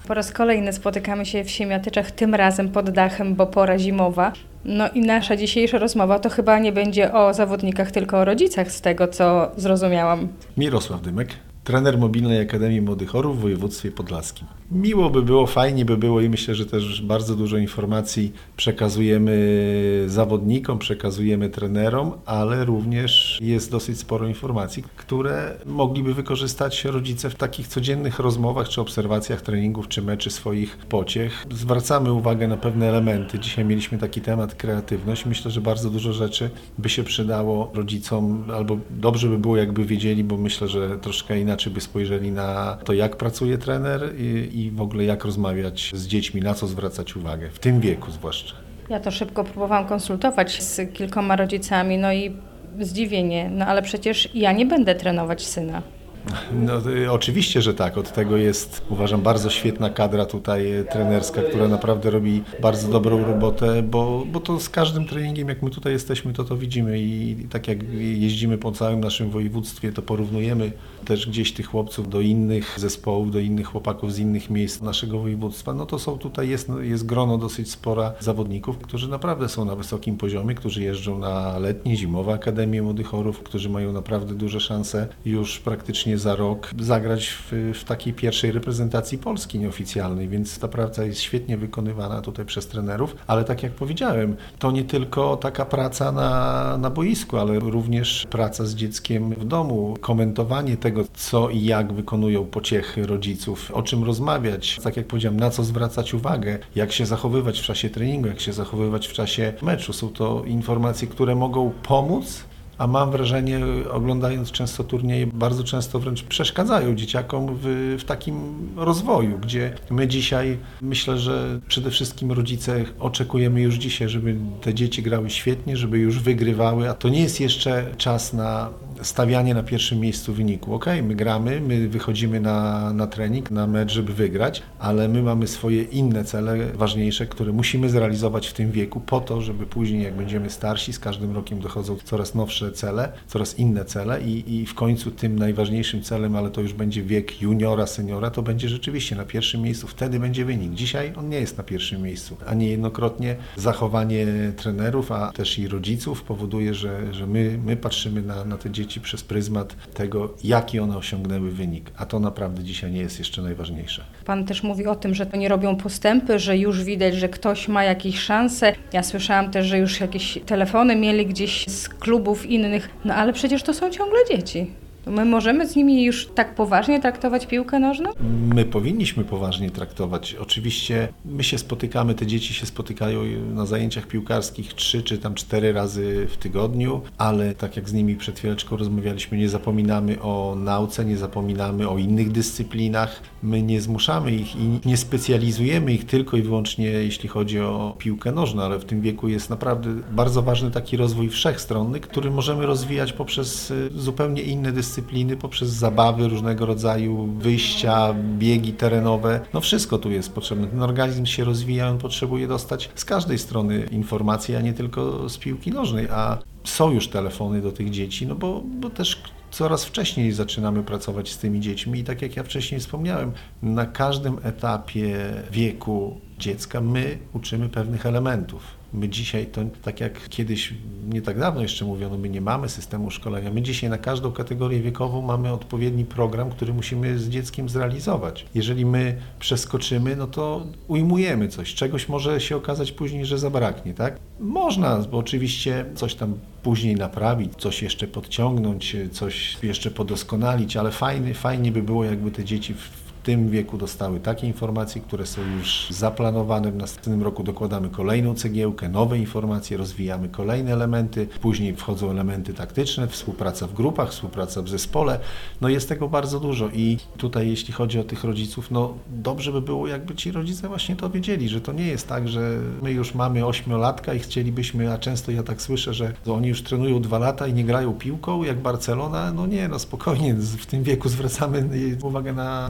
Po raz kolejny spotykamy się w Siemiatyczach, tym razem pod dachem, bo pora zimowa. No i nasza dzisiejsza rozmowa to chyba nie będzie o zawodnikach, tylko o rodzicach, z tego co zrozumiałam. Mirosław Dymek, trener Mobilnej Akademii Młodych Orłów w województwie podlaskim. Miło by było, fajnie by było i myślę, że też bardzo dużo informacji przekazujemy zawodnikom, przekazujemy trenerom, ale również jest dosyć sporo informacji, które mogliby wykorzystać rodzice w takich codziennych rozmowach, czy obserwacjach treningów, czy meczy swoich pociech. Zwracamy uwagę na pewne elementy. Dzisiaj mieliśmy taki temat kreatywność. Myślę, że bardzo dużo rzeczy by się przydało rodzicom, albo dobrze by było, jakby wiedzieli, bo myślę, że troszkę inaczej by spojrzeli na to, jak pracuje trener i w ogóle jak rozmawiać z dziećmi, na co zwracać uwagę, w tym wieku zwłaszcza. Ja to szybko próbowałam konsultować z kilkoma rodzicami, no i zdziwienie, no ale przecież ja nie będę trenować syna. No, oczywiście, że tak. Od tego jest, uważam, bardzo świetna kadra tutaj trenerska, która naprawdę robi bardzo dobrą robotę, bo to z każdym treningiem, jak my tutaj jesteśmy, to widzimy i tak jak jeździmy po całym naszym województwie, to porównujemy też gdzieś tych chłopców do innych zespołów, do innych chłopaków z innych miejsc naszego województwa, no to są tutaj, jest grono dosyć spora zawodników, którzy naprawdę są na wysokim poziomie, którzy jeżdżą na letnie, zimowe Akademie Młodych Orłów, którzy mają naprawdę duże szanse już praktycznie za rok zagrać w takiej pierwszej reprezentacji Polski nieoficjalnej, więc ta praca jest świetnie wykonywana tutaj przez trenerów, ale tak jak powiedziałem, to nie tylko taka praca na boisku, ale również praca z dzieckiem w domu, komentowanie tego, co i jak wykonują pociechy rodziców, o czym rozmawiać, tak jak powiedziałem, na co zwracać uwagę, jak się zachowywać w czasie treningu, jak się zachowywać w czasie meczu. Są to informacje, które mogą pomóc, a mam wrażenie, oglądając często turnieje, bardzo często wręcz przeszkadzają dzieciakom w takim rozwoju, gdzie my dzisiaj, myślę, że przede wszystkim rodzice oczekujemy już dzisiaj, żeby te dzieci grały świetnie, żeby już wygrywały, a to nie jest jeszcze czas na stawianie na pierwszym miejscu wyniku. Okej, my gramy, my wychodzimy na trening, na mecz, żeby wygrać, ale my mamy swoje inne cele, ważniejsze, które musimy zrealizować w tym wieku po to, żeby później, jak będziemy starsi, z każdym rokiem dochodzą coraz nowsze cele, coraz inne cele i w końcu tym najważniejszym celem, ale to już będzie wiek juniora, seniora, to będzie rzeczywiście na pierwszym miejscu, wtedy będzie wynik. Dzisiaj on nie jest na pierwszym miejscu, a niejednokrotnie zachowanie trenerów, a też i rodziców powoduje, że my patrzymy na te dzieci przez pryzmat tego, jaki one osiągnęły wynik, a to naprawdę dzisiaj nie jest jeszcze najważniejsze. Pan też mówi o tym, że to nie robią postępy, że już widać, że ktoś ma jakieś szanse. Ja słyszałam też, że już jakieś telefony mieli gdzieś z klubów innych, no ale przecież to są ciągle dzieci. My możemy z nimi już tak poważnie traktować piłkę nożną? My powinniśmy poważnie traktować. Oczywiście my się spotykamy, te dzieci się spotykają na zajęciach piłkarskich 3 czy tam 4 razy w tygodniu, ale tak jak z nimi przed chwileczką rozmawialiśmy, nie zapominamy o nauce, nie zapominamy o innych dyscyplinach. My nie zmuszamy ich i nie specjalizujemy ich tylko i wyłącznie jeśli chodzi o piłkę nożną, ale w tym wieku jest naprawdę bardzo ważny taki rozwój wszechstronny, który możemy rozwijać poprzez zupełnie inne dyscypliny, poprzez zabawy różnego rodzaju, wyjścia, biegi terenowe. No wszystko tu jest potrzebne. Ten organizm się rozwija, on potrzebuje dostać z każdej strony informacji, a nie tylko z piłki nożnej. A są już telefony do tych dzieci, no bo też coraz wcześniej zaczynamy pracować z tymi dziećmi i tak jak ja wcześniej wspomniałem, na każdym etapie wieku dziecka my uczymy pewnych elementów. My dzisiaj, to tak jak kiedyś, nie tak dawno jeszcze mówiono, my nie mamy systemu szkolenia. My dzisiaj na każdą kategorię wiekową mamy odpowiedni program, który musimy z dzieckiem zrealizować. Jeżeli my przeskoczymy, no to ujmujemy coś. Czegoś może się okazać później, że zabraknie, tak? Można, bo oczywiście coś tam później naprawić, coś jeszcze podciągnąć, coś jeszcze podoskonalić, ale fajnie by było, jakby te dzieci w tym wieku dostały takie informacje, które są już zaplanowane. W następnym roku dokładamy kolejną cegiełkę, nowe informacje, rozwijamy kolejne elementy, później wchodzą elementy taktyczne, współpraca w grupach, współpraca w zespole. No jest tego bardzo dużo i tutaj jeśli chodzi o tych rodziców, no dobrze by było, jakby ci rodzice właśnie to wiedzieli, że to nie jest tak, że my już mamy 8-latka i chcielibyśmy, a często ja tak słyszę, że oni już trenują 2 lata i nie grają piłką, jak Barcelona. No nie, no spokojnie, w tym wieku zwracamy uwagę na coś innego.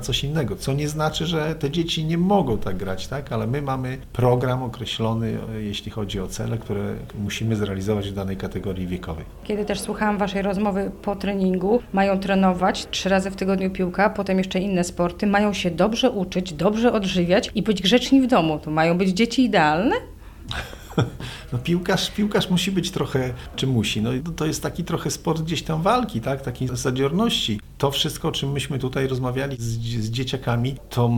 innego, co nie znaczy, że te dzieci nie mogą tak grać, tak? Ale my mamy program określony, jeśli chodzi o cele, które musimy zrealizować w danej kategorii wiekowej. Kiedy też słuchałam waszej rozmowy po treningu, mają trenować 3 razy w tygodniu piłka, potem jeszcze inne sporty, mają się dobrze uczyć, dobrze odżywiać i być grzeczni w domu. To mają być dzieci idealne? No piłkarz musi być trochę, czy musi, no to jest taki trochę sport gdzieś tam walki, tak, takiej zadziorności. To wszystko, o czym myśmy tutaj rozmawiali z dzieciakami, to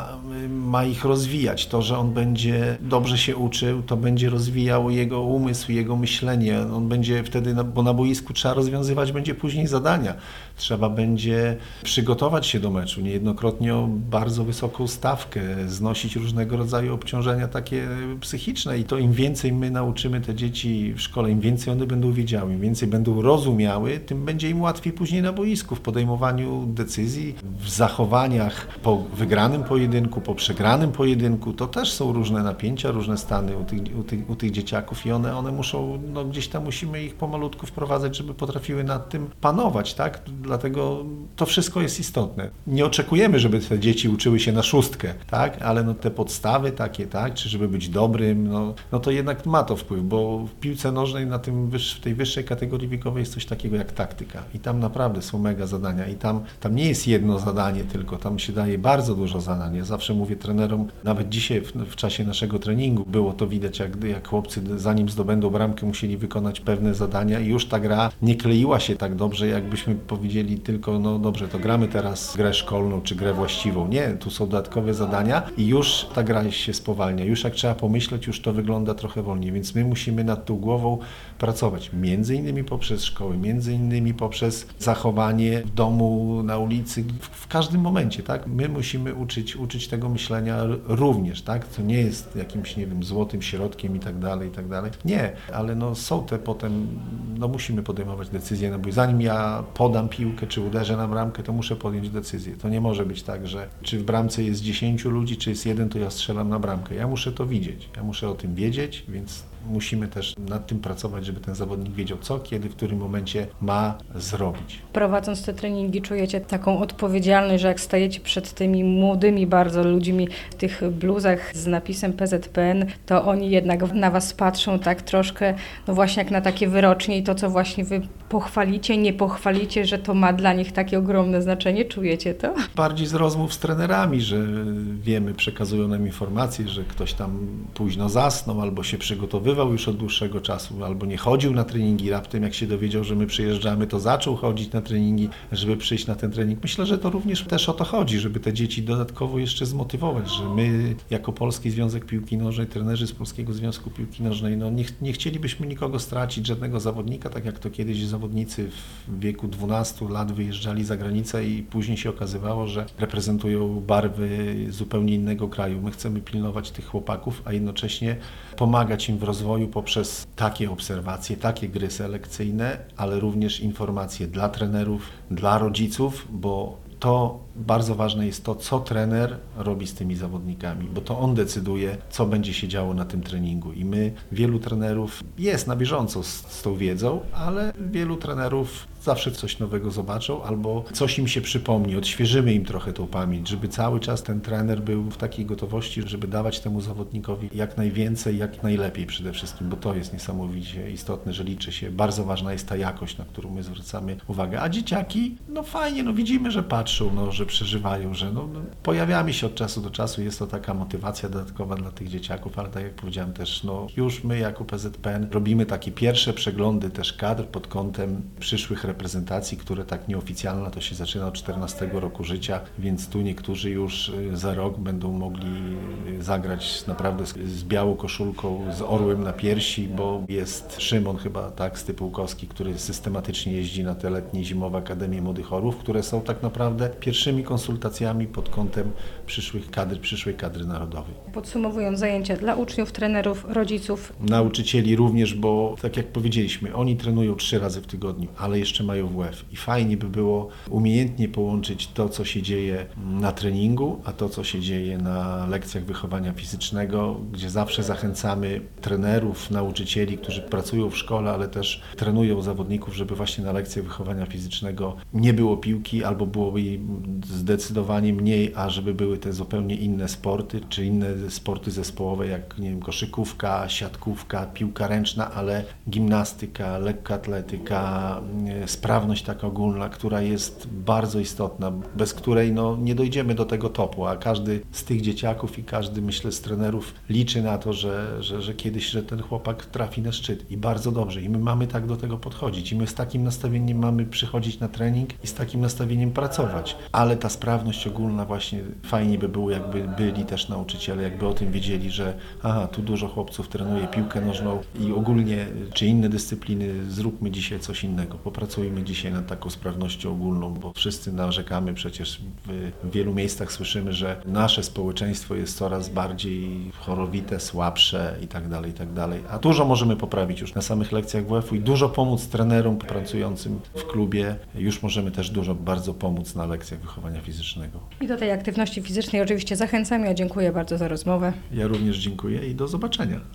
ma ich rozwijać. To, że on będzie dobrze się uczył, to będzie rozwijał jego umysł, jego myślenie. On będzie wtedy, bo na boisku trzeba rozwiązywać będzie później zadania. Trzeba będzie przygotować się do meczu, niejednokrotnie o bardzo wysoką stawkę, znosić różnego rodzaju obciążenia takie psychiczne i to im więcej my nauczymy te dzieci w szkole, im więcej one będą wiedziały, im więcej będą rozumiały, tym będzie im łatwiej później na boisku w podejmowaniu decyzji, w zachowaniach po wygranym pojedynku, po przegranym pojedynku. To też są różne napięcia, różne stany u tych dzieciaków i one muszą, no gdzieś tam musimy ich pomalutku wprowadzać, żeby potrafiły nad tym panować, tak? Dlatego to wszystko jest istotne. Nie oczekujemy, żeby te dzieci uczyły się na 6, tak? Ale no te podstawy takie, tak? Czy żeby być dobrym, no to jednak ma to wpływ, bo w piłce nożnej w tej wyższej kategorii wiekowej jest coś takiego jak taktyka i tam naprawdę są mega zadania i tam nie jest jedno zadanie tylko, tam się daje bardzo dużo zadań. Ja zawsze mówię trenerom, nawet dzisiaj w czasie naszego treningu było to widać, jak chłopcy zanim zdobędą bramkę musieli wykonać pewne zadania i już ta gra nie kleiła się tak dobrze, jakbyśmy powiedzieli tylko, no dobrze, to gramy teraz grę szkolną czy grę właściwą. Nie, tu są dodatkowe zadania i już ta gra się spowalnia. Już jak trzeba pomyśleć, już to wygląda trochę wolniej, więc my musimy nad tą głową pracować. Między innymi poprzez szkoły, między innymi poprzez zachowanie w domu, na ulicy, w każdym momencie, tak? My musimy uczyć tego myślenia również, tak? To nie jest jakimś, nie wiem, złotym środkiem i tak dalej, i tak dalej. Nie, ale no są te potem, no musimy podejmować decyzje, no bo zanim ja podam piłkę, czy uderzę na bramkę, to muszę podjąć decyzję. To nie może być tak, że czy w bramce jest 10 ludzi, czy jest 1, to ja strzelam na bramkę. Ja muszę to widzieć, ja muszę o tym wiedzieć, więc musimy też nad tym pracować, żeby ten zawodnik wiedział co, kiedy, w którym momencie ma zrobić. Prowadząc te treningi czujecie taką odpowiedzialność, że jak stajecie przed tymi młodymi bardzo ludźmi w tych bluzach z napisem PZPN, to oni jednak na was patrzą tak troszkę, no właśnie jak na takie wyrocznie i to, co właśnie wy pochwalicie, nie pochwalicie, że to ma dla nich takie ogromne znaczenie. Czujecie to? Bardziej z rozmów z trenerami, że wiemy, przekazują nam informacje, że ktoś tam późno zasnął albo się przygotowywał już od dłuższego czasu, albo nie chodził na treningi, raptem jak się dowiedział, że my przyjeżdżamy, to zaczął chodzić na treningi, żeby przyjść na ten trening. Myślę, że to również też o to chodzi, żeby te dzieci dodatkowo jeszcze zmotywować, że my jako Polski Związek Piłki Nożnej, trenerzy z Polskiego Związku Piłki Nożnej, no nie chcielibyśmy nikogo stracić, żadnego zawodnika, tak jak to kiedyś zawodnicy w wieku 12 lat wyjeżdżali za granicę i później się okazywało, że reprezentują barwy zupełnie innego kraju. My chcemy pilnować tych chłopaków, a jednocześnie pomagać im w rozwoju poprzez takie obserwacje, takie gry selekcyjne, ale również informacje dla trenerów, dla rodziców, bo to bardzo ważne jest to, co trener robi z tymi zawodnikami, bo to on decyduje, co będzie się działo na tym treningu i wielu trenerów jest na bieżąco z tą wiedzą, ale wielu trenerów zawsze coś nowego zobaczą albo coś im się przypomni, odświeżymy im trochę tą pamięć, żeby cały czas ten trener był w takiej gotowości, żeby dawać temu zawodnikowi jak najwięcej, jak najlepiej przede wszystkim, bo to jest niesamowicie istotne, że liczy się, bardzo ważna jest ta jakość, na którą my zwracamy uwagę, a dzieciaki, no fajnie, no widzimy, że patrzą, no, że przeżywają, że pojawiamy się od czasu do czasu, jest to taka motywacja dodatkowa dla tych dzieciaków, ale tak jak powiedziałem też, no już my jako PZPN robimy takie pierwsze przeglądy też kadr pod kątem przyszłych reprezentacji, które tak nieoficjalna to się zaczyna od 14 roku życia, więc tu niektórzy już za rok będą mogli zagrać naprawdę z białą koszulką, z orłem na piersi, bo jest Szymon chyba, tak, Stypułkowski, który systematycznie jeździ na te letnie i zimowe Akademie Młodych Orłów, które są tak naprawdę pierwszymi konsultacjami pod kątem przyszłej kadry narodowej. Podsumowując zajęcia dla uczniów, trenerów, rodziców. Nauczycieli również, bo tak jak powiedzieliśmy, oni trenują 3 razy w tygodniu, ale jeszcze mają WF i fajnie by było umiejętnie połączyć to, co się dzieje na treningu, a to, co się dzieje na lekcjach wychowania wychowania fizycznego, gdzie zawsze zachęcamy trenerów, nauczycieli, którzy pracują w szkole, ale też trenują zawodników, żeby właśnie na lekcjach wychowania fizycznego nie było piłki albo byłoby jej zdecydowanie mniej, a żeby były te zupełnie inne sporty, czy inne sporty zespołowe, jak nie wiem, koszykówka, siatkówka, piłka ręczna, ale gimnastyka, lekkoatletyka, sprawność taka ogólna, która jest bardzo istotna, bez której nie dojdziemy do tego topu, a każdy z tych dzieciaków i każdy, myślę, z trenerów liczy na to, że kiedyś, że ten chłopak trafi na szczyt i bardzo dobrze i my mamy tak do tego podchodzić i my z takim nastawieniem mamy przychodzić na trening i z takim nastawieniem pracować, ale ta sprawność ogólna właśnie fajnie by było, jakby byli też nauczyciele, jakby o tym wiedzieli, że tu dużo chłopców trenuje piłkę nożną i ogólnie, czy inne dyscypliny, zróbmy dzisiaj coś innego, popracujmy dzisiaj nad taką sprawnością ogólną, bo wszyscy narzekamy, przecież w wielu miejscach słyszymy, że nasze społeczeństwo jest coraz bardziej chorowite, słabsze i tak dalej, a dużo możemy poprawić już na samych lekcjach WF-u i dużo pomóc trenerom pracującym w klubie, już możemy też dużo bardzo pomóc na lekcjach wychowania fizycznego. I do tej aktywności fizycznej oczywiście zachęcam. Ja dziękuję bardzo za rozmowę. Ja również dziękuję i do zobaczenia.